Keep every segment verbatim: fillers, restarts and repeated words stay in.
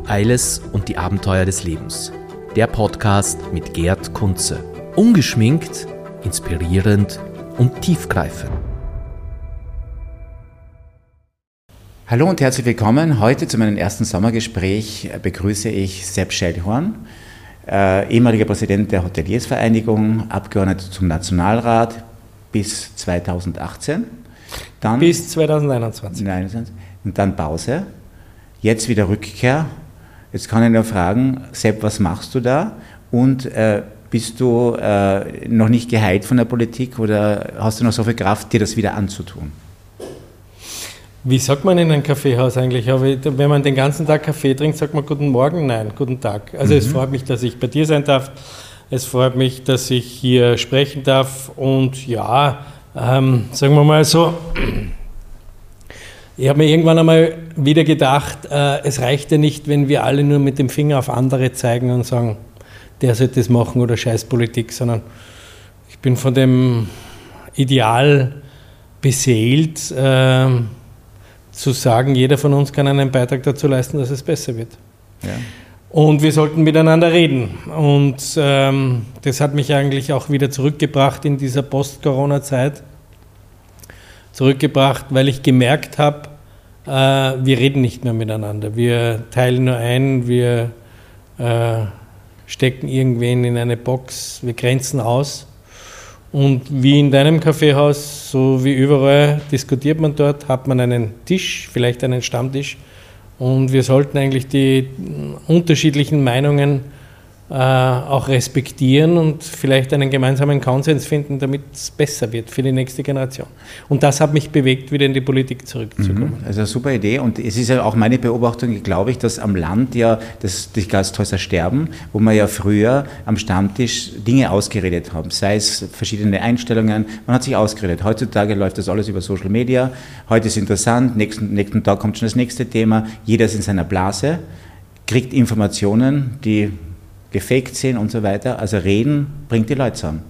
Eiles und die Abenteuer des Lebens. Der Podcast mit Gerd Kunze. Ungeschminkt, inspirierend und tiefgreifend. Hallo und herzlich willkommen. Heute zu meinem ersten Sommergespräch begrüße ich Sepp Schellhorn, äh, ehemaliger Präsident der Hoteliersvereinigung, Abgeordneter zum Nationalrat bis zweitausendachtzehn. Dann, bis zweitausendeinundzwanzig. Und dann Pause. Jetzt wieder Rückkehr. Jetzt kann ich nur fragen, Sepp, was machst du da? Und äh, bist du äh, noch nicht geheilt von der Politik oder hast du noch so viel Kraft, dir das wieder anzutun? Wie sagt man in einem Kaffeehaus eigentlich? Wenn man den ganzen Tag Kaffee trinkt, sagt man guten Morgen? Nein, guten Tag. Also mhm. Es freut mich, dass ich bei dir sein darf. Es freut mich, dass ich hier sprechen darf. Und ja, ähm, sagen wir mal so, ich habe mir irgendwann einmal wieder gedacht, äh, es reicht ja nicht, wenn wir alle nur mit dem Finger auf andere zeigen und sagen, der sollte das machen oder Scheißpolitik, sondern ich bin von dem Ideal beseelt, äh, zu sagen, jeder von uns kann einen Beitrag dazu leisten, dass es besser wird. Ja. Und wir sollten miteinander reden. Und ähm, das hat mich eigentlich auch wieder zurückgebracht in dieser Post-Corona-Zeit. Zurückgebracht, weil ich gemerkt habe, äh, wir reden nicht mehr miteinander. Wir teilen nur ein, wir äh, stecken irgendwen in eine Box, wir grenzen aus. Und wie in deinem Kaffeehaus, so wie überall, diskutiert man dort, hat man einen Tisch, vielleicht einen Stammtisch. Und wir sollten eigentlich die unterschiedlichen Meinungen äh, auch respektieren und vielleicht einen gemeinsamen Konsens finden, damit es besser wird für die nächste Generation. Und das hat mich bewegt, wieder in die Politik zurückzukommen. Also eine super Idee. Und es ist ja auch meine Beobachtung, glaube ich, dass am Land ja das, die Gasthäuser sterben, wo man ja früher am Stammtisch Dinge ausgeredet haben, sei es verschiedene Einstellungen, man hat sich ausgeredet. Heutzutage läuft das alles über Social Media, heute ist interessant, nächsten, nächsten Tag kommt schon das nächste Thema, jeder ist in seiner Blase, kriegt Informationen, die gefaked sind und so weiter. Also reden bringt die Leute zusammen.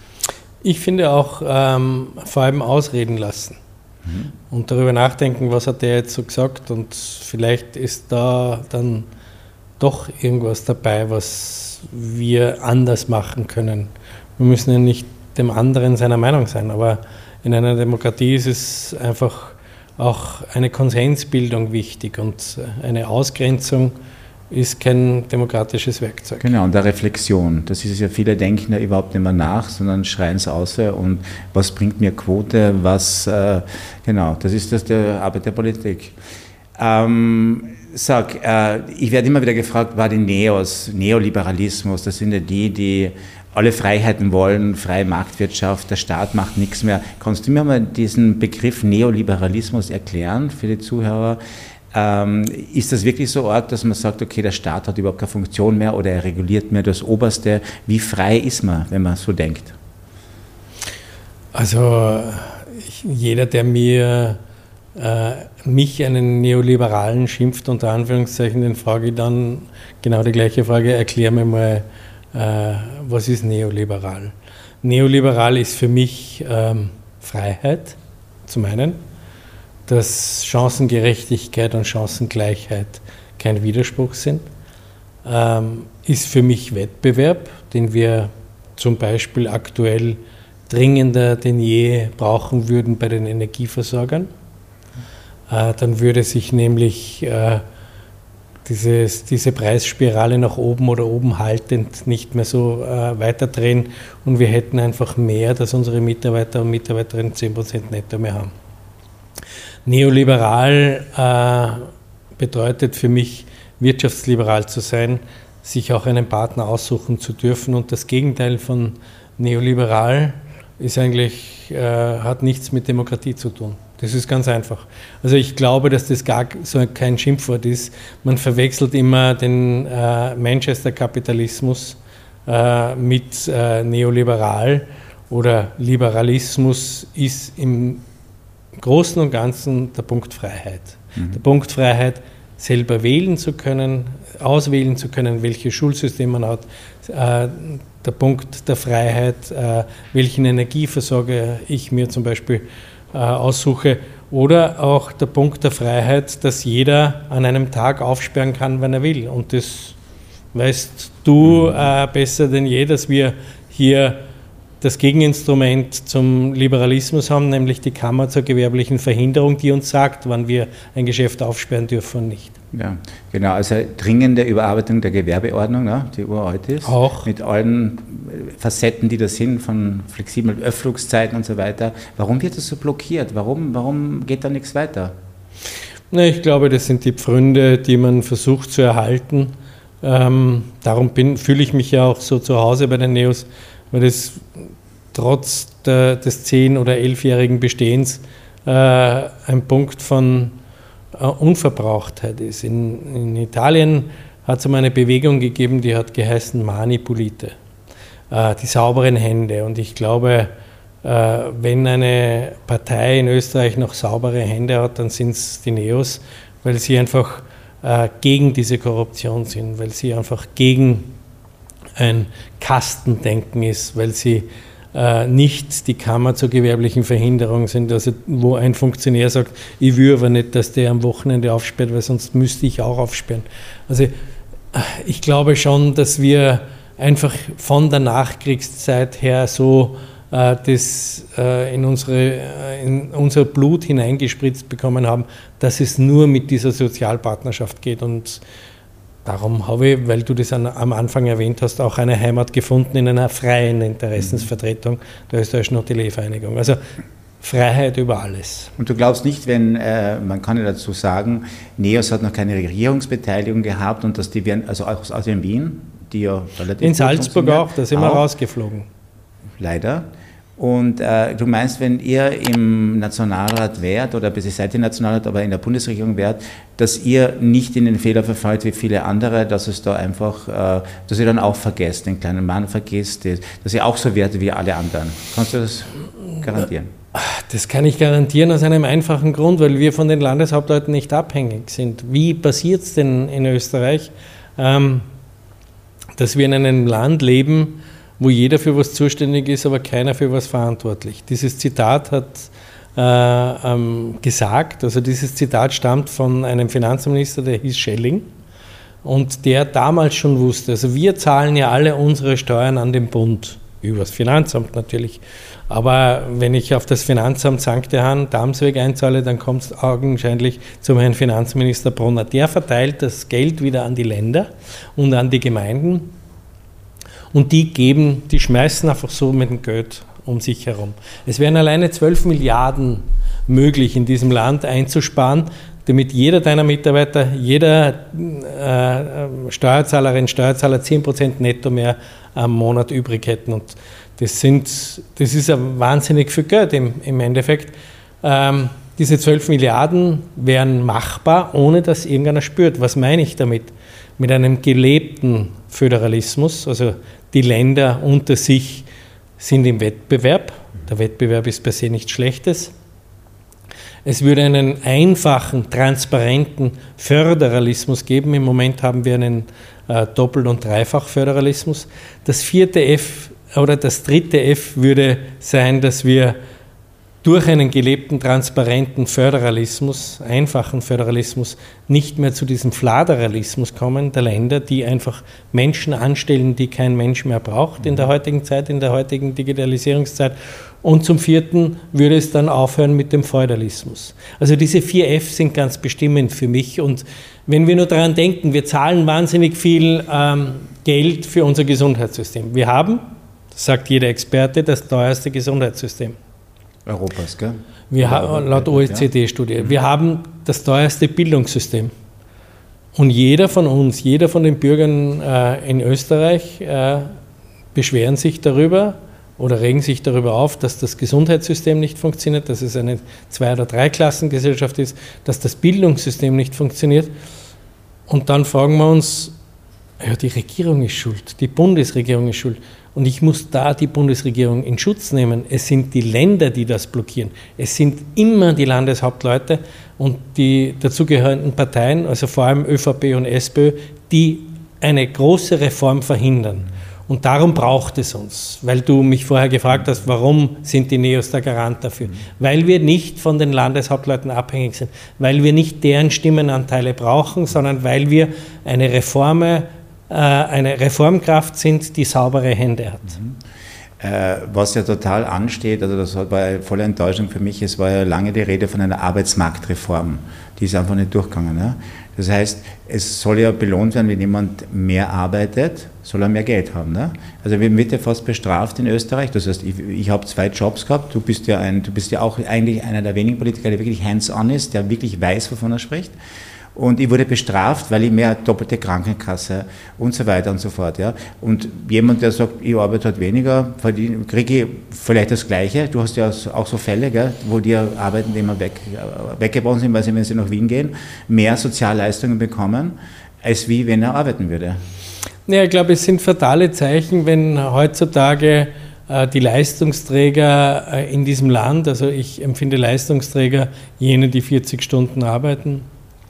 Ich finde auch ähm, vor allem ausreden lassen mhm. und darüber nachdenken, was hat der jetzt so gesagt, und vielleicht ist da dann doch irgendwas dabei, was wir anders machen können. Wir müssen ja nicht dem anderen seiner Meinung sein, aber in einer Demokratie ist es einfach auch eine Konsensbildung wichtig, und eine Ausgrenzung ist kein demokratisches Werkzeug. Genau, und der Reflexion. Das ist es ja, viele denken ja überhaupt nicht mehr nach, sondern schreien es aus. Und was bringt mir Quote, was, äh, genau, das ist das der Arbeit der Politik. Ähm, sag, äh, ich werde immer wieder gefragt, war die Neos, Neoliberalismus, das sind ja die, die alle Freiheiten wollen, freie Marktwirtschaft, der Staat macht nichts mehr. Kannst du mir mal diesen Begriff Neoliberalismus erklären für die Zuhörer? Ähm, ist das wirklich so arg, dass man sagt, okay, der Staat hat überhaupt keine Funktion mehr oder er reguliert mehr das Oberste? Wie frei ist man, wenn man so denkt? Also ich, jeder, der mir äh, mich einen Neoliberalen schimpft, unter Anführungszeichen, den frage ich dann genau die gleiche Frage, erklär mir mal, äh, was ist neoliberal? Neoliberal ist für mich ähm, Freiheit, zum einen, dass Chancengerechtigkeit und Chancengleichheit kein Widerspruch sind, ähm, ist für mich Wettbewerb, den wir zum Beispiel aktuell dringender denn je brauchen würden bei den Energieversorgern. Äh, dann würde sich nämlich äh, dieses, diese Preisspirale nach oben oder oben haltend nicht mehr so äh, weiterdrehen, und wir hätten einfach mehr, dass unsere Mitarbeiter und Mitarbeiterinnen zehn Prozent netto mehr haben. Neoliberal äh, bedeutet für mich, wirtschaftsliberal zu sein, sich auch einen Partner aussuchen zu dürfen, und das Gegenteil von neoliberal ist eigentlich, äh, hat nichts mit Demokratie zu tun. Das ist ganz einfach. Also ich glaube, dass das gar so kein Schimpfwort ist. Man verwechselt immer den äh, Manchester-Kapitalismus äh, mit äh, neoliberal, oder Liberalismus ist im Großen und Ganzen der Punkt Freiheit. Mhm. Der Punkt Freiheit, selber wählen zu können, auswählen zu können, welches Schulsystem man hat. Äh, der Punkt der Freiheit, äh, welchen Energieversorger ich mir zum Beispiel äh, aussuche. Oder auch der Punkt der Freiheit, dass jeder an einem Tag aufsperren kann, wenn er will. Und das weißt du äh, besser denn je, dass wir hier das Gegeninstrument zum Liberalismus haben, nämlich die Kammer zur gewerblichen Verhinderung, die uns sagt, wann wir ein Geschäft aufsperren dürfen und nicht. Ja, genau, also dringende Überarbeitung der Gewerbeordnung, ne, die uralt ist. Auch. Mit allen Facetten, die da sind, von flexiblen Öffnungszeiten und so weiter. Warum wird das so blockiert? Warum, warum geht da nichts weiter? Na, ich glaube, das sind die Pfründe, die man versucht zu erhalten. Ähm, darum bin, fühle ich mich ja auch so zu Hause bei den Neos, weil das trotz der, des zehn- oder elfjährigen Bestehens äh, ein Punkt von äh, Unverbrauchtheit ist. In, in Italien hat es einmal eine Bewegung gegeben, die hat geheißen Mani Pulite, äh, die sauberen Hände. Und ich glaube, äh, wenn eine Partei in Österreich noch saubere Hände hat, dann sind es die Neos, weil sie einfach äh, gegen diese Korruption sind, weil sie einfach gegen ein Kastendenken ist, weil sie äh, nicht die Kammer zur gewerblichen Verhinderung sind, also wo ein Funktionär sagt, ich will aber nicht, dass der am Wochenende aufsperrt, weil sonst müsste ich auch aufsperren. Also ich glaube schon, dass wir einfach von der Nachkriegszeit her so äh, das äh, in, unsere, äh, in unser Blut hineingespritzt bekommen haben, dass es nur mit dieser Sozialpartnerschaft geht. Und darum habe ich, weil du das an, am Anfang erwähnt hast, auch eine Heimat gefunden in einer freien Interessensvertretung der österreichischen Hoteliervereinigung. Also Freiheit über alles. Und du glaubst nicht, wenn, äh, man kann ja dazu sagen, Neos hat noch keine Regierungsbeteiligung gehabt und dass die werden, also auch aus in Wien, die ja relativ in Salzburg auch, da sind wir rausgeflogen. Leider. Und äh, du meinst, wenn ihr im Nationalrat wärt, oder bis ihr seid im Nationalrat, aber in der Bundesregierung wärt, dass ihr nicht in den Fehler verfallt wie viele andere, dass es da einfach, äh, dass ihr dann auch vergesst, den kleinen Mann vergisst, dass ihr auch so werdet wie alle anderen. Kannst du das garantieren? Das kann ich garantieren aus einem einfachen Grund, weil wir von den Landeshauptleuten nicht abhängig sind. Wie passiert es denn in Österreich, ähm, dass wir in einem Land leben, wo jeder für was zuständig ist, aber keiner für was verantwortlich? Dieses Zitat hat äh, ähm, gesagt, also dieses Zitat stammt von einem Finanzminister, der hieß Schelling, und der damals schon wusste, also wir zahlen ja alle unsere Steuern an den Bund, über das Finanzamt natürlich, aber wenn ich auf das Finanzamt Sankt Johann Damsweg einzahle, dann kommt es augenscheinlich zum Herrn Finanzminister Brunner. Der verteilt das Geld wieder an die Länder und an die Gemeinden. Und die geben, die schmeißen einfach so mit dem Geld um sich herum. Es wären alleine zwölf Milliarden möglich, in diesem Land einzusparen, damit jeder deiner Mitarbeiter, jeder äh, Steuerzahlerin, Steuerzahler zehn Prozent netto mehr am Monat übrig hätten. Und das, sind, das ist ja wahnsinnig viel Geld im, im Endeffekt. Ähm, diese zwölf Milliarden wären machbar, ohne dass irgendeiner spürt. Was meine ich damit? Mit einem gelebten Föderalismus, also die Länder unter sich sind im Wettbewerb. Der Wettbewerb ist per se nichts Schlechtes. Es würde einen einfachen, transparenten Föderalismus geben. Im Moment haben wir einen äh, Doppel- und Dreifach-Föderalismus. Das vierte F oder das dritte F würde sein, dass wir durch einen gelebten, transparenten Föderalismus, einfachen Föderalismus, nicht mehr zu diesem Fladeralismus kommen der Länder, die einfach Menschen anstellen, die kein Mensch mehr braucht in der heutigen Zeit, in der heutigen Digitalisierungszeit. Und zum vierten würde es dann aufhören mit dem Feudalismus. Also diese vier F sind ganz bestimmend für mich. Und wenn wir nur daran denken, wir zahlen wahnsinnig viel ähm, Geld für unser Gesundheitssystem. Wir haben, das sagt jeder Experte, das teuerste Gesundheitssystem Europas, gell? Wir haben, laut O E C D-Studie. Ja. Wir haben das teuerste Bildungssystem. Und jeder von uns, jeder von den Bürgern äh, in Österreich äh, beschweren sich darüber oder regen sich darüber auf, dass das Gesundheitssystem nicht funktioniert, dass es eine Zwei- oder Dreiklassengesellschaft ist, dass das Bildungssystem nicht funktioniert. Und dann fragen wir uns, ja, die Regierung ist schuld, die Bundesregierung ist schuld. Und ich muss da die Bundesregierung in Schutz nehmen. Es sind die Länder, die das blockieren. Es sind immer die Landeshauptleute und die dazugehörenden Parteien, also vor allem ÖVP und SPÖ, die eine große Reform verhindern. Und darum braucht es uns, weil du mich vorher gefragt hast, warum sind die Neos der Garant dafür? Mhm. Weil wir nicht von den Landeshauptleuten abhängig sind, weil wir nicht deren Stimmenanteile brauchen, sondern weil wir eine Reforme, äh, eine Reformkraft sind, die saubere Hände hat. Mhm. Äh, was ja total ansteht, also das war ja volle Enttäuschung für mich, es war ja lange die Rede von einer Arbeitsmarktreform, die ist einfach nicht durchgegangen. Ja? Das heißt, es soll ja belohnt werden, wenn jemand mehr arbeitet, soll er mehr Geld haben. Ne? Also wir wird ja fast bestraft in Österreich, das heißt, ich, ich habe zwei Jobs gehabt, du bist ja ein, du bist ja auch eigentlich einer der wenigen Politiker, der wirklich hands-on ist, der wirklich weiß, wovon er spricht. Und ich wurde bestraft, weil ich mehr doppelte Krankenkasse und so weiter und so fort. Ja. Und jemand, der sagt, ich arbeite halt weniger, kriege ich vielleicht das Gleiche. Du hast ja auch so Fälle, gell, wo die Arbeitnehmer weg, weggebrochen sind, weil sie, wenn sie nach Wien gehen, mehr Sozialleistungen bekommen, als wie wenn er arbeiten würde. Ja, ich glaube, es sind fatale Zeichen, wenn heutzutage äh, die Leistungsträger äh, in diesem Land, also ich empfinde Leistungsträger jene, die vierzig Stunden arbeiten,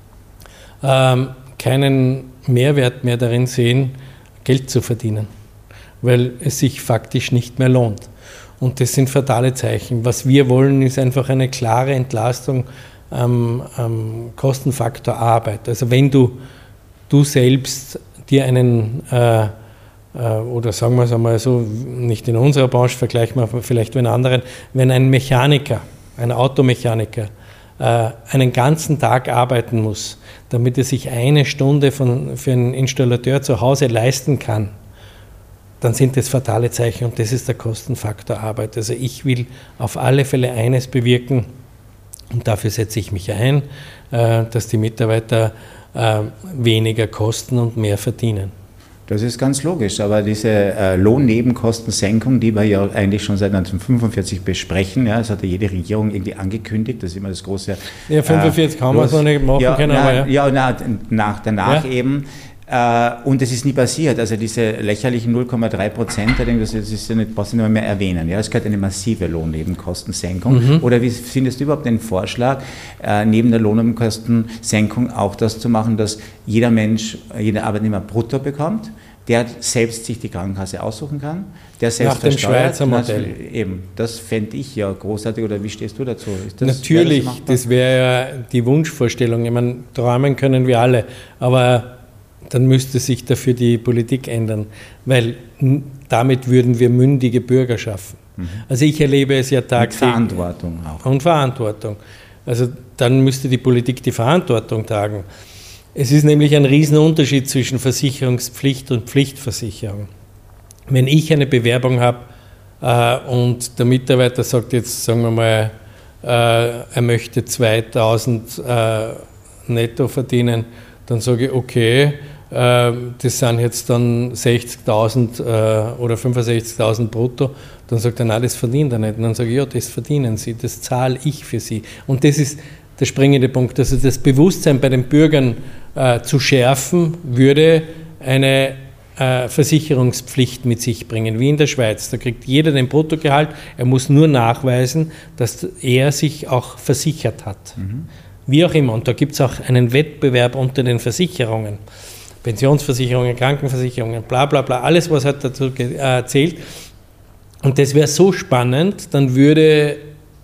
Ähm, keinen Mehrwert mehr darin sehen, Geld zu verdienen, weil es sich faktisch nicht mehr lohnt. Und das sind fatale Zeichen. Was wir wollen, ist einfach eine klare Entlastung am, am Kostenfaktor Arbeit. Also wenn du, du selbst dir einen, äh, äh, oder sagen wir es einmal so, nicht in unserer Branche, vergleichen wir vielleicht mit anderen, wenn ein Mechaniker, ein Automechaniker, einen ganzen Tag arbeiten muss, damit er sich eine Stunde von, für einen Installateur zu Hause leisten kann, dann sind das fatale Zeichen und das ist der Kostenfaktor Arbeit. Also ich will auf alle Fälle eines bewirken und dafür setze ich mich ein, dass die Mitarbeiter weniger kosten und mehr verdienen. Das ist ganz logisch, aber diese äh, Lohnnebenkostensenkung, die wir ja eigentlich schon seit neunzehnhundertfünfundvierzig besprechen, ja, das hat ja jede Regierung irgendwie angekündigt, das ist immer das große... Ja, fünfundvierzig äh, haben wir es noch nicht machen ja, können, na, aber ja. Ja, na, nach, danach ja. eben. Äh, und es ist nie passiert, also diese lächerlichen null Komma drei Prozent, das ist ja nicht, brauchst du nicht mehr erwähnen, ja, es gehört eine massive Lohnnebenkostensenkung. Mhm. Oder wie findest du überhaupt den Vorschlag, äh, neben der Lohnnebenkostensenkung auch das zu machen, dass jeder Mensch, jeder Arbeitnehmer brutto bekommt, der selbst sich die Krankenkasse aussuchen kann, der selbst nach dem versteuert. Schweizer Modell. Das, eben, das fände ich ja großartig, oder wie stehst du dazu? Ist das, Natürlich, wär das, das wäre ja die Wunschvorstellung, ich meine, träumen können wir alle, aber dann müsste sich dafür die Politik ändern, weil damit würden wir mündige Bürger schaffen. Mhm. Also ich erlebe es ja tagtäglich. Mit Verantwortung auch. Und Verantwortung. Also dann müsste die Politik die Verantwortung tragen. Es ist nämlich ein Riesenunterschied zwischen Versicherungspflicht und Pflichtversicherung. Wenn ich eine Bewerbung habe äh, und der Mitarbeiter sagt jetzt, sagen wir mal, äh, er möchte zweitausend äh, netto verdienen, dann sage ich, okay, äh, das sind jetzt dann sechzigtausend äh, oder fünfundsechzigtausend brutto. Dann sagt er, nein, das verdient er nicht. Und dann sage ich, ja, das verdienen Sie, das zahle ich für Sie. Und das ist der springende Punkt. Also das Bewusstsein bei den Bürgern äh, zu schärfen, würde eine äh, Versicherungspflicht mit sich bringen, wie in der Schweiz. Da kriegt jeder den Bruttogehalt, er muss nur nachweisen, dass er sich auch versichert hat. Mhm. Wie auch immer. Und da gibt es auch einen Wettbewerb unter den Versicherungen. Pensionsversicherungen, Krankenversicherungen, bla bla bla, alles, was halt dazu äh, zählt. Und das wäre so spannend, dann würde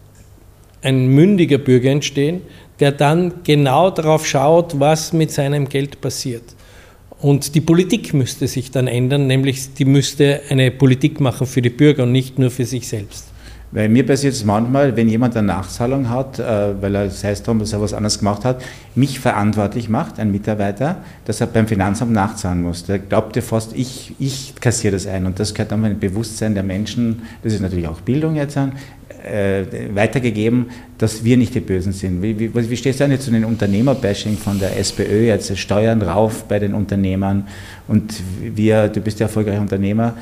ein mündiger Bürger entstehen, der dann genau darauf schaut, was mit seinem Geld passiert. Und die Politik müsste sich dann ändern, nämlich die müsste eine Politik machen für die Bürger und nicht nur für sich selbst. Weil mir passiert es manchmal, wenn jemand eine Nachzahlung hat, äh, weil er, sei es darum, dass er was anderes gemacht hat, mich verantwortlich macht, ein Mitarbeiter, dass er beim Finanzamt nachzahlen muss. Der glaubt ja fast, ich, ich kassiere das ein. Und das gehört dann ein Bewusstsein der Menschen, das ist natürlich auch Bildung jetzt an, äh, weitergegeben, dass wir nicht die Bösen sind. Wie, wie, wie stehst du denn jetzt zu den Unternehmerbashing von der SPÖ, jetzt Steuern rauf bei den Unternehmern? Und wir, du bist ja erfolgreicher Unternehmer,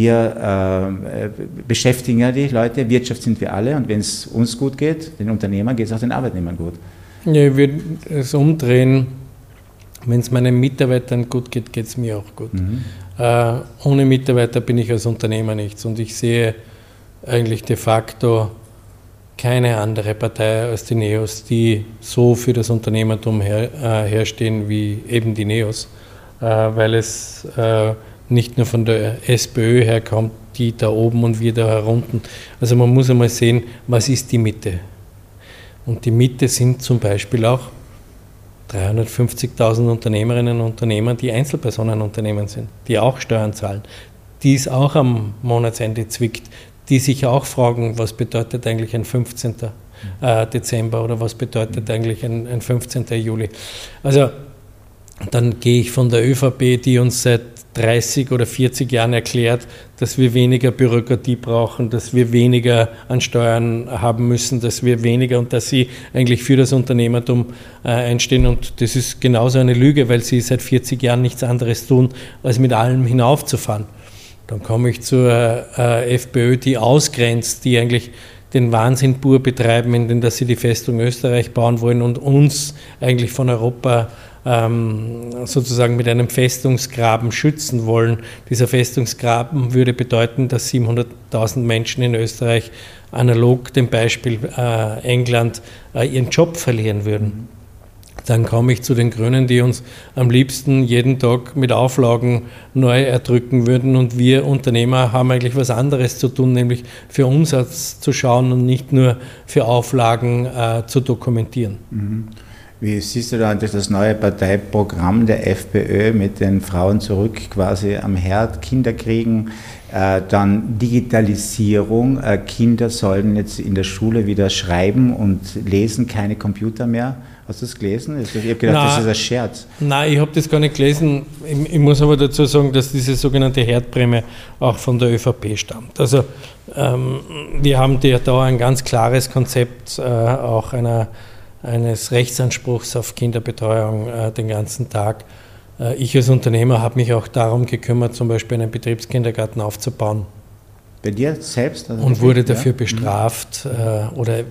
wir äh, beschäftigen ja die Leute, Wirtschaft sind wir alle, und wenn es uns gut geht, den Unternehmern, geht es auch den Arbeitnehmern gut. Ja, ich würde es umdrehen, wenn es meinen Mitarbeitern gut geht, geht es mir auch gut. Mhm. Äh, ohne Mitarbeiter bin ich als Unternehmer nichts, und ich sehe eigentlich de facto keine andere Partei als die Neos, die so für das Unternehmertum her, äh, herstehen wie eben die Neos. Weil es äh, nicht nur von der SPÖ herkommt, die da oben und wir da herunten. Also man muss einmal sehen, was ist die Mitte? Und die Mitte sind zum Beispiel auch dreihundertfünfzigtausend Unternehmerinnen und Unternehmer, die Einzelpersonenunternehmen sind, die auch Steuern zahlen, die es auch am Monatsende zwickt, die sich auch fragen, was bedeutet eigentlich ein fünfzehnten Dezember oder was bedeutet eigentlich ein, ein fünfzehnten Juli. Also dann gehe ich von der ÖVP, die uns seit dreißig oder vierzig Jahren erklärt, dass wir weniger Bürokratie brauchen, dass wir weniger an Steuern haben müssen, dass wir weniger und dass sie eigentlich für das Unternehmertum äh, einstehen. Und das ist genauso eine Lüge, weil sie seit vierzig Jahren nichts anderes tun, als mit allem hinaufzufahren. Dann komme ich zur äh, FPÖ, die ausgrenzt, die eigentlich den Wahnsinn pur betreiben, indem dass sie die Festung Österreich bauen wollen und uns eigentlich von Europa ähm, sozusagen mit einem Festungsgraben schützen wollen. Dieser Festungsgraben würde bedeuten, dass siebenhunderttausend Menschen in Österreich analog dem Beispiel äh, England äh, ihren Job verlieren würden. Dann komme ich zu den Grünen, die uns am liebsten jeden Tag mit Auflagen neu erdrücken würden. Und wir Unternehmer haben eigentlich was anderes zu tun, nämlich für Umsatz zu schauen und nicht nur für Auflagen äh, zu dokumentieren. Mhm. Wie siehst du da das neue Parteiprogramm der FPÖ mit den Frauen zurück quasi am Herd, Kinder kriegen, äh, dann Digitalisierung, äh, Kinder sollen jetzt in der Schule wieder schreiben und lesen, keine Computer mehr. Hast du das gelesen? Ich habe gedacht, Na, das ist ein Scherz. Nein, ich habe das gar nicht gelesen. Ich, ich muss aber dazu sagen, dass diese sogenannte Herdprämie auch von der ÖVP stammt. Also ähm, wir haben da ein ganz klares Konzept äh, auch einer, eines Rechtsanspruchs auf Kinderbetreuung äh, den ganzen Tag. Äh, ich als Unternehmer habe mich auch darum gekümmert, zum Beispiel einen Betriebskindergarten aufzubauen. Bei dir selbst? Also und wurde dafür ja? bestraft äh, oder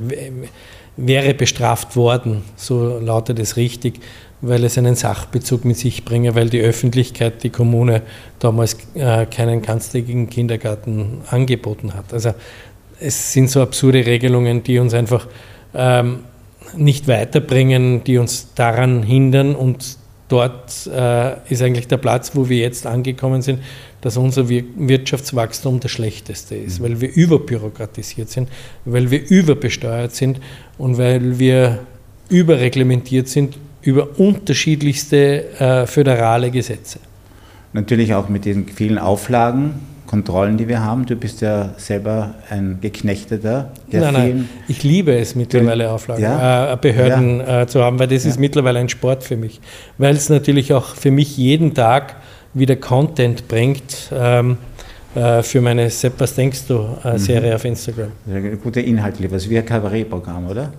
wäre bestraft worden, so lautet es richtig, weil es einen Sachbezug mit sich bringe, weil die Öffentlichkeit, die Kommune damals äh, keinen ganztägigen Kindergarten angeboten hat. Also es sind so absurde Regelungen, die uns einfach ähm, nicht weiterbringen, die uns daran hindern und dort äh, ist eigentlich der Platz, wo wir jetzt angekommen sind, dass unser Wirtschaftswachstum das schlechteste ist, weil wir überbürokratisiert sind, weil wir überbesteuert sind und weil wir überreglementiert sind über unterschiedlichste äh, föderale Gesetze. Natürlich auch mit diesen vielen Auflagen, Kontrollen, die wir haben. Du bist ja selber ein Geknechteter. Der nein, nein, ich liebe es mittlerweile, Auflagen, ja? äh, Behörden ja. äh, zu haben, weil das ja. ist mittlerweile ein Sport für mich. Weil es natürlich auch für mich jeden Tag wieder Content bringt ähm, äh, für meine Sepp, was denkst du äh, Serie mhm. auf Instagram. Gute Inhalte, was wie ein Kabarettprogramm, oder?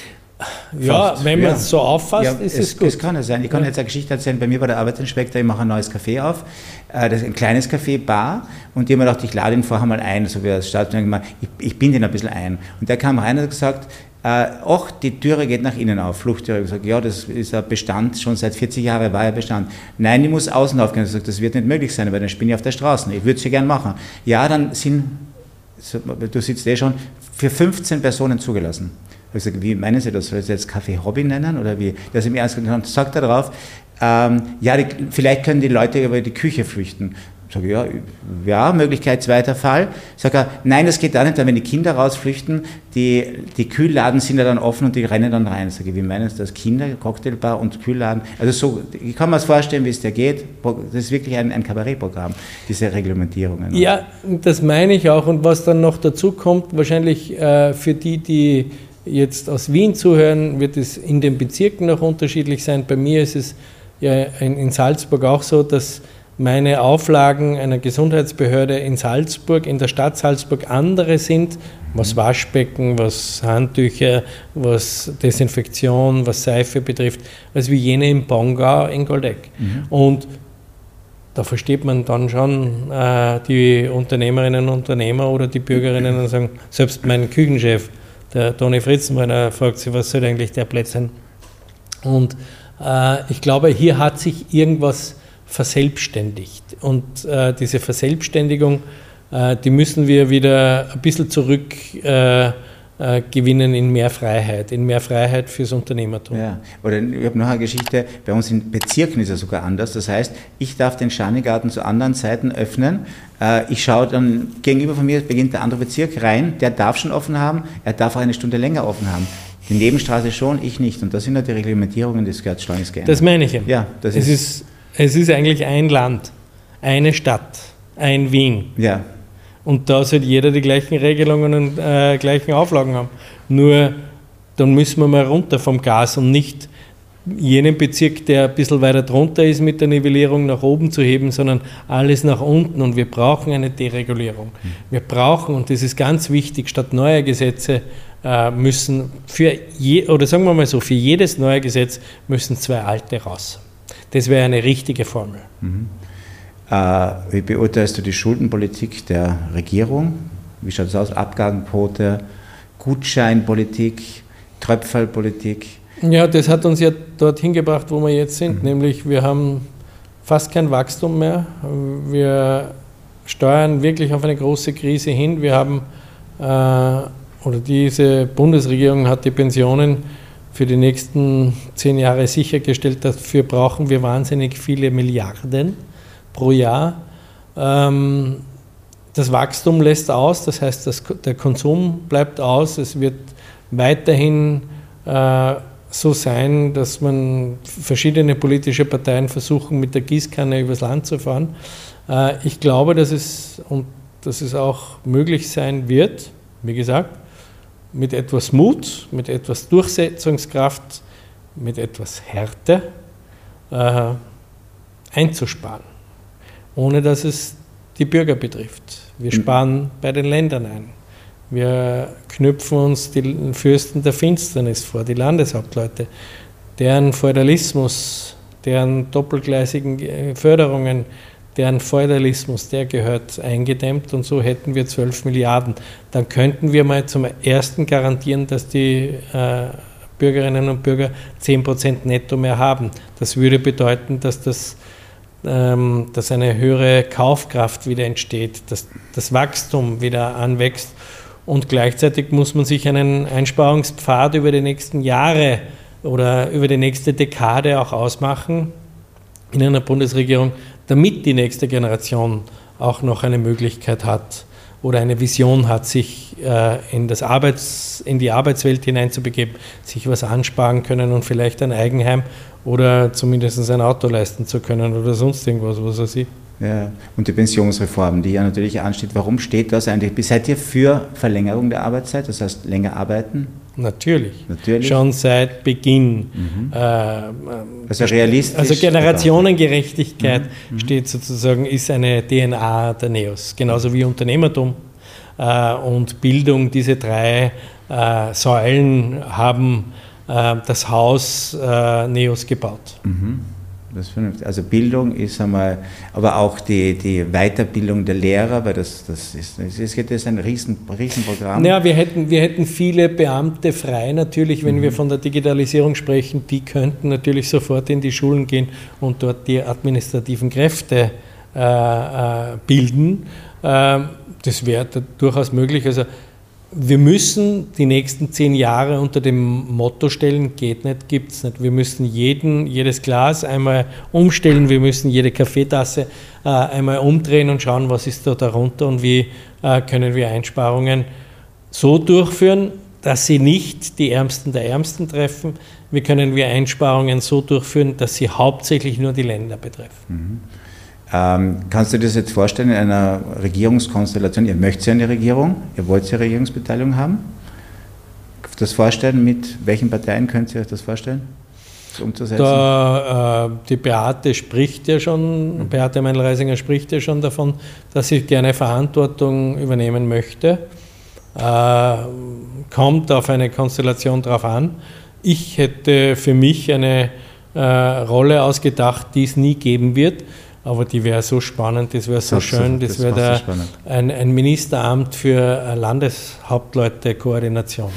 Ja, Fast. wenn man ja. es so auffasst, ja, ist es, es gut. Das kann es sein. Ich kann ja. jetzt eine Geschichte erzählen. Bei mir bei der Arbeitsinspektor, ich mache ein neues Café auf. Das ist ein kleines Café, Bar. Und die haben mir gedacht, ich lade ihn vorher mal ein. So wie als Staatsminister, ich, ich binde ihn ein bisschen ein. Und der kam rein und hat gesagt, ach, die Türe geht nach innen auf, Fluchttüre. Ich habe gesagt, ja, das ist ein Bestand, schon seit vierzig Jahren war er Bestand. Nein, die muss außen aufgehen. Ich habe gesagt, das wird nicht möglich sein, weil dann bin ich auf der Straße. Ich würde es ja gern machen. Ja, dann sind, du sitzt eh schon, für fünfzehn Personen zugelassen. Ich habe gesagt, wie meinen Sie das? Soll ich das jetzt Café Hobby nennen? Oder wie? Das im Ernst genommen sagt er darauf, ähm, ja, die, vielleicht können die Leute über die Küche flüchten. Ich sage, ja, ja, Möglichkeit, zweiter Fall. Ich sage, nein, das geht auch nicht, weil wenn die Kinder rausflüchten, die, die Kühlladen sind ja dann offen und die rennen dann rein. Ich sage, wie meinen Sie das? Kinder, Cocktailbar und Kühlladen? Also so, ich kann mir das vorstellen, wie es dir geht. Das ist wirklich ein, ein Kabarettprogramm, diese Reglementierungen. Ja, das meine ich auch. Und was dann noch dazu kommt, wahrscheinlich äh, für die, die jetzt aus Wien zuhören, wird es in den Bezirken noch unterschiedlich sein. Bei mir ist es ja in, in Salzburg auch so, dass meine Auflagen einer Gesundheitsbehörde in Salzburg, in der Stadt Salzburg andere sind, was Waschbecken, was Handtücher, was Desinfektion, was Seife betrifft, als wie jene in Bongau in Goldeck. Mhm. Und da versteht man dann schon äh, die Unternehmerinnen und Unternehmer oder die Bürgerinnen und sagen, selbst mein Küchenchef, der Toni Fritzenbrenner, fragt sich, was soll eigentlich der Plätzchen? Und äh, ich glaube, hier hat sich irgendwas verselbstständigt. Und äh, diese Verselbstständigung, äh, die müssen wir wieder ein bisschen zurück äh, äh, gewinnen in mehr Freiheit, in mehr Freiheit fürs Unternehmertum. Ja, oder ich habe noch eine Geschichte, bei uns in Bezirken ist es sogar anders, das heißt, ich darf den Schanigarten zu anderen Zeiten öffnen, äh, ich schaue dann, gegenüber von mir beginnt der andere Bezirk rein, der darf schon offen haben, er darf auch eine Stunde länger offen haben. Die Nebenstraße schon, ich nicht. Und das sind ja die Reglementierungen, das gehört schleunigst geändert. Das meine ich eben. Ja, das es ist, ist, es ist eigentlich ein Land, eine Stadt, ein Wien. Ja. Und da sollte jeder die gleichen Regelungen und äh, gleichen Auflagen haben. Nur dann müssen wir mal runter vom Gas und nicht jenen Bezirk, der ein bisschen weiter drunter ist, mit der Nivellierung nach oben zu heben, sondern alles nach unten. Und wir brauchen eine Deregulierung. Wir brauchen, und das ist ganz wichtig, statt neuer Gesetze äh, müssen für je, oder sagen wir mal so, für jedes neue Gesetz müssen zwei alte raus. Das wäre eine richtige Formel. Mhm. Äh, wie beurteilst du die Schuldenpolitik der Regierung? Wie schaut es aus? Abgabenquote, Gutscheinpolitik, Tröpfelpolitik? Ja, das hat uns ja dorthin gebracht, wo wir jetzt sind. Mhm. Nämlich wir haben fast kein Wachstum mehr. Wir steuern wirklich auf eine große Krise hin. Wir haben, äh, oder diese Bundesregierung hat die Pensionen für die nächsten zehn Jahre sichergestellt. Dafür brauchen wir wahnsinnig viele Milliarden pro Jahr. Ähm, das Wachstum lässt aus, das heißt, das, der Konsum bleibt aus. Es wird weiterhin äh, so sein, dass man verschiedene politische Parteien versuchen, mit der Gießkanne übers Land zu fahren. Äh, ich glaube, dass es, und dass es auch möglich sein wird, wie gesagt, mit etwas Mut, mit etwas Durchsetzungskraft, mit etwas Härte äh, einzusparen, ohne dass es die Bürger betrifft. Wir sparen bei den Ländern ein. Wir knüpfen uns die Fürsten der Finsternis vor, die Landeshauptleute, deren Feudalismus, deren doppelgleisigen Förderungen, deren Feudalismus, der gehört eingedämmt, und so hätten wir zwölf Milliarden. Dann könnten wir mal zum Ersten garantieren, dass die äh, Bürgerinnen und Bürger zehn Prozent netto mehr haben. Das würde bedeuten, dass, das, ähm, dass eine höhere Kaufkraft wieder entsteht, dass das Wachstum wieder anwächst. Und gleichzeitig muss man sich einen Einsparungspfad über die nächsten Jahre oder über die nächste Dekade auch ausmachen in einer Bundesregierung, damit die nächste Generation auch noch eine Möglichkeit hat oder eine Vision hat, sich äh, in, das Arbeits-, in die Arbeitswelt hineinzubegeben, sich was ansparen können und vielleicht ein Eigenheim oder zumindest ein Auto leisten zu können oder sonst irgendwas, was weiß ich. Ja, und die Pensionsreform, die ja natürlich ansteht. Warum steht das eigentlich? Seid ihr für Verlängerung der Arbeitszeit, das heißt länger arbeiten? Natürlich. Natürlich. Schon seit Beginn. Mhm. Äh, also realistisch. Also Generationengerechtigkeit mhm. steht sozusagen, ist eine D N A der NEOS, genauso wie Unternehmertum äh, und Bildung. Diese drei äh, Säulen haben äh, das Haus äh, NEOS gebaut. Mhm. Das ist vernünftig. Also Bildung ist einmal, aber auch die, die Weiterbildung der Lehrer, weil das, das ist, das ist, das ist ein Riesen, Riesenprogramm. Ja, wir hätten, wir hätten viele Beamte frei natürlich, wenn mhm. wir von der Digitalisierung sprechen, die könnten natürlich sofort in die Schulen gehen und dort die administrativen Kräfte äh, äh, bilden. Äh, das wäre durchaus möglich. Also wir müssen die nächsten zehn Jahre unter dem Motto stellen, geht nicht, gibt es nicht. Wir müssen jeden, jedes Glas einmal umstellen, wir müssen jede Kaffeetasse äh, einmal umdrehen und schauen, was ist da darunter und wie äh, können wir Einsparungen so durchführen, dass sie nicht die Ärmsten der Ärmsten treffen. Wie können wir Einsparungen so durchführen, dass sie hauptsächlich nur die Länder betreffen. Mhm. Ähm, kannst du dir das jetzt vorstellen in einer Regierungskonstellation? Ihr möchtet ja eine Regierung, ihr wollt ja Regierungsbeteiligung haben. Das vorstellen, mit welchen Parteien könnt ihr euch das vorstellen, das umzusetzen? Da, äh, die Beate spricht ja schon, mhm. Beate Meindl-Reisinger spricht ja schon davon, dass sie gerne Verantwortung übernehmen möchte. Äh, kommt auf eine Konstellation drauf an. Ich hätte für mich eine äh, Rolle ausgedacht, die es nie geben wird. Aber die wäre so spannend, das wäre so das schön, das, das wäre so ein, ein Ministeramt für Landeshauptleute-Koordination.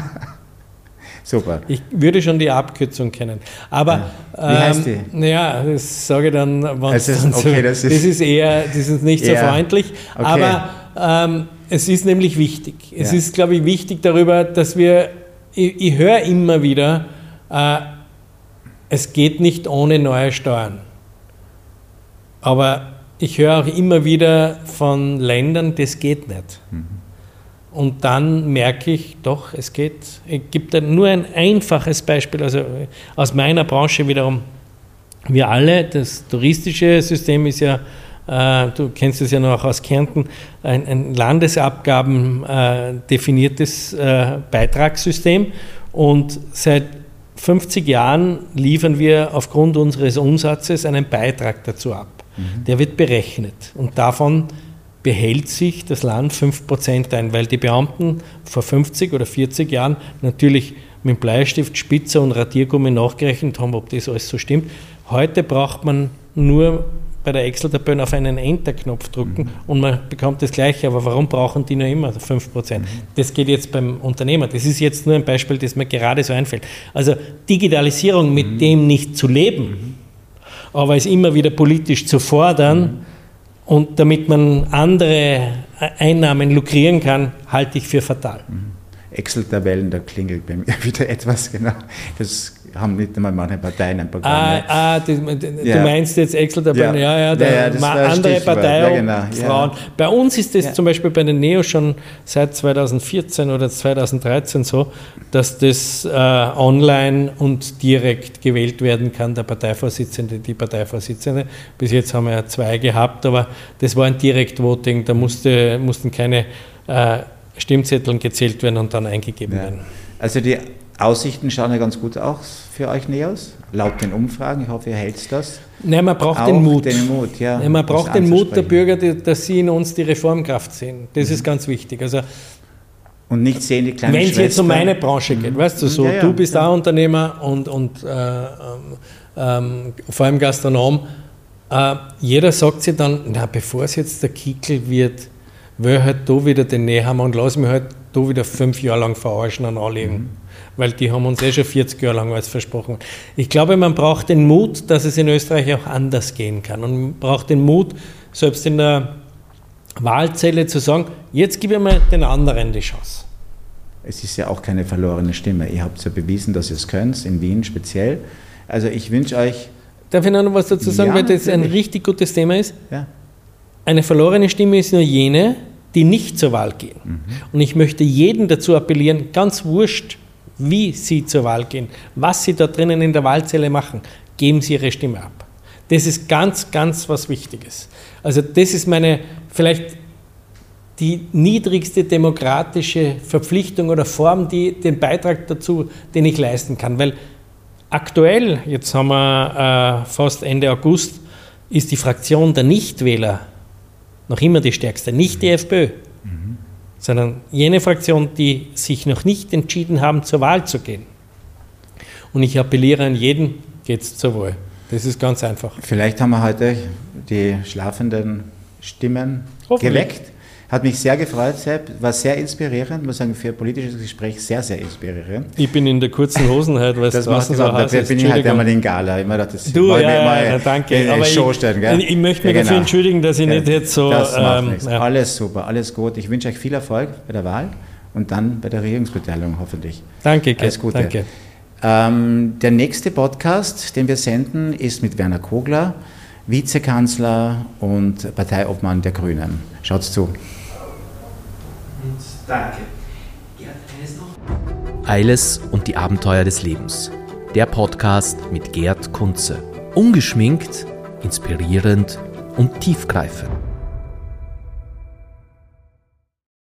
Super. Ich würde schon die Abkürzung kennen. Aber, ja. Wie ähm, heißt die? Naja, das sage ich dann, wenn es ist, dann okay, so, das, ist das ist eher, das ist nicht so freundlich. Okay. Aber ähm, es ist nämlich wichtig. Es Ja. ist, glaube ich, wichtig darüber, dass wir, ich, ich höre immer wieder, äh, es geht nicht ohne neue Steuern. Aber ich höre auch immer wieder von Ländern, das geht nicht. Mhm. Und dann merke ich, doch, es geht. Es gibt nur ein einfaches Beispiel, also aus meiner Branche wiederum. Wir alle, das touristische System ist ja, äh, du kennst es ja noch aus Kärnten, ein, ein Landesabgaben äh, definiertes äh, Beitragssystem. Und seit fünfzig Jahren liefern wir aufgrund unseres Umsatzes einen Beitrag dazu ab. Mhm. Der wird berechnet und davon behält sich das Land fünf Prozent ein, weil die Beamten vor fünfzig oder vierzig Jahren natürlich mit Bleistift, Spitzer und Radiergummi nachgerechnet haben, ob das alles so stimmt. Heute braucht man nur bei der Excel-Tabelle auf einen Enter-Knopf drücken mhm. und man bekommt das Gleiche. Aber warum brauchen die nur immer fünf Prozent? Mhm. Das geht jetzt beim Unternehmer. Das ist jetzt nur ein Beispiel, das mir gerade so einfällt. Also Digitalisierung, mit mhm. dem nicht zu leben, mhm. aber es immer wieder politisch zu fordern, mhm. und damit man andere Einnahmen lukrieren kann, halte ich für fatal. Excel-Tabellen, da klingelt bei mir wieder etwas, genau. Das haben nicht einmal manche Parteien ein Programm. Ah, ah du, du ja. meinst jetzt Excel-Tabellen, ja, ja, ja, ja, ja das andere Parteien, ja, genau. Frauen. Ja. Bei uns ist das ja. zum Beispiel bei den Neos schon seit zweitausendvierzehn oder zweitausenddreizehn so, dass das äh, online und direkt gewählt werden kann, der Parteivorsitzende, die Parteivorsitzende. Bis jetzt haben wir ja zwei gehabt, aber das war ein Direktvoting, da musste, mussten keine äh, Stimmzettel gezählt werden und dann eingegeben ja. werden. Also die Aussichten schauen ja ganz gut aus für euch Neos, laut den Umfragen. Ich hoffe, ihr hält das. Nein, man braucht Auch den Mut. Den Mut ja, Nein, man braucht den Mut der Bürger, die, dass sie in uns die Reformkraft sehen. Das mhm. ist ganz wichtig. Also, und nicht sehen die kleinen wenn es Schwester. jetzt um meine Branche geht, mhm. weißt du, so, ja, ja, du bist ja. auch Unternehmer und, und äh, ähm, vor allem Gastronom. Äh, jeder sagt sich dann, na, bevor es jetzt der Kickel wird, will halt da wieder den Nehammer und lass mich halt da wieder fünf Jahre lang verarschen und anlegen. Mhm. Weil die haben uns eh schon vierzig Jahre lang alles versprochen. Ich glaube, man braucht den Mut, dass es in Österreich auch anders gehen kann. Und man braucht den Mut, selbst in der Wahlzelle zu sagen, jetzt gebe ich mal den anderen die Chance. Es ist ja auch keine verlorene Stimme. Ihr habt es ja bewiesen, dass ihr es könnt, in Wien speziell. Also ich wünsche euch... Darf ich noch was dazu sagen, ja, weil das ein natürlich. richtig gutes Thema ist? Ja. Eine verlorene Stimme ist nur jene, die nicht zur Wahl gehen. Mhm. Und ich möchte jeden dazu appellieren, ganz wurscht, wie Sie zur Wahl gehen, was Sie da drinnen in der Wahlzelle machen, geben Sie Ihre Stimme ab. Das ist ganz, ganz was Wichtiges. Also das ist meine, vielleicht die niedrigste demokratische Verpflichtung oder Form, die, den Beitrag dazu, den ich leisten kann. Weil aktuell, jetzt haben wir äh, fast Ende August, ist die Fraktion der Nichtwähler noch immer die stärkste, nicht die FPÖ. Mhm. Sondern jene Fraktion, die sich noch nicht entschieden haben, zur Wahl zu gehen. Und ich appelliere an jeden, geht's zur Wahl. Das ist ganz einfach. Vielleicht haben wir heute die schlafenden Stimmen geweckt. Hat mich sehr gefreut, Sepp. War sehr inspirierend, muss sagen, für ein politisches Gespräch sehr, sehr inspirierend. Ich bin in der kurzen Hosen heute, weil es draußen so heiß ist. Da bin ich halt einmal in Gala. Ich mir gedacht, das du, ja, mal ja, danke. Aber Show stellen, gell? Ich, ich möchte mich ja, genau. dafür entschuldigen, dass ich ja, nicht jetzt so... Das macht ähm, nichts. Ja. Alles super, alles gut. Ich wünsche euch viel Erfolg bei der Wahl und dann bei der Regierungsbeteiligung hoffentlich. Danke, Gerd. Alles Gute. Danke. Ähm, der nächste Podcast, den wir senden, ist mit Werner Kogler, Vizekanzler und Parteiobmann der Grünen. Schaut's zu. Danke. Gerd, eines noch? Eiles und die Abenteuer des Lebens. Der Podcast mit Gerd Kunze. Ungeschminkt, inspirierend und tiefgreifend.